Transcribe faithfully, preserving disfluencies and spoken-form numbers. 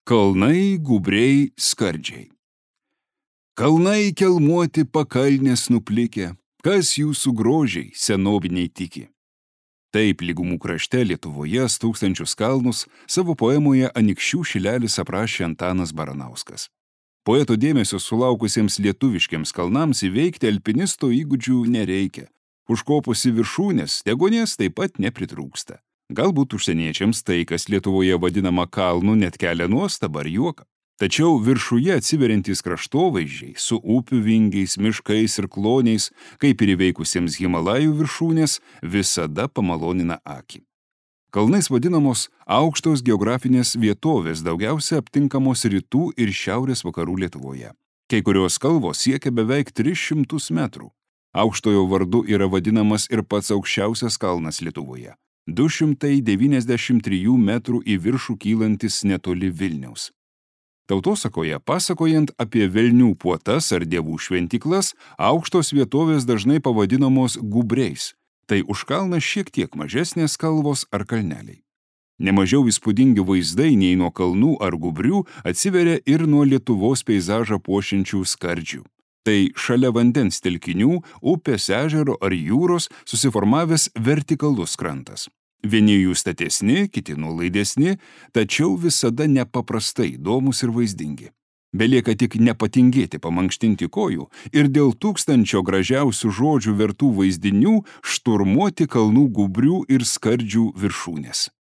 Kalnai, gubriai, skardžiai. Kalnai kelmuoti pakalnės nuplikę, kas jūsų grožiai senoviniai tiki. Taip lygumų krašte Lietuvoje stūkstančius kalnus savo poemoje Anykščių šilelis aprašė Antanas Baranauskas. Poeto dėmesio sulaukusiems lietuviškiams kalnams įveikti alpinisto įgūdžių nereikia. Užkopus į viršūnės, degonės taip pat nepritrūksta. Galbūt užsieniečiams tai, kas Lietuvoje vadinama kalnu, net kelia nuostabą ar juoką. Tačiau viršuje atsiveriantys kraštovaizdžiai su upių vingiais, miškais ir kloniais, kaip ir įveikusiems Himalajų viršūnės, visada pamalonina akį. Kalnais vadinamos aukštos geografinės vietovės daugiausia aptinkamos rytų ir šiaurės vakarų Lietuvoje. Kai kurios kalvos siekia beveik tris šimtus metrų. Aukštojo vardu yra vadinamas ir pats aukščiausias kalnas Lietuvoje. du šimtai devyniasdešimt trijų metrų į viršų kylantis netoli Vilniaus. Tautosakoje, pasakojant apie velnių puotas ar dievų šventiklas, aukštos vietovės dažnai pavadinamos gubriais. Tai už kalną šiek tiek mažesnės kalvos ar kalneliai. Nemažiau įspūdingi vaizdai nei nuo kalnų ar gubrių atsiveria ir nuo Lietuvos peizažą puošiančių skardžių. Tai šalia vandens telkinių, upės, ežero ar jūros susiformavęs vertikalus krantas. Vieni jų statesni, kiti nuolaidesni, tačiau visada nepaprastai įdomus ir vaizdingi. Belieka tik nepatingėti pamankštinti kojų ir dėl tūkstančio gražiausių žodžių vertų vaizdinių šturmuoti kalnų gubrių ir skardžių viršūnės.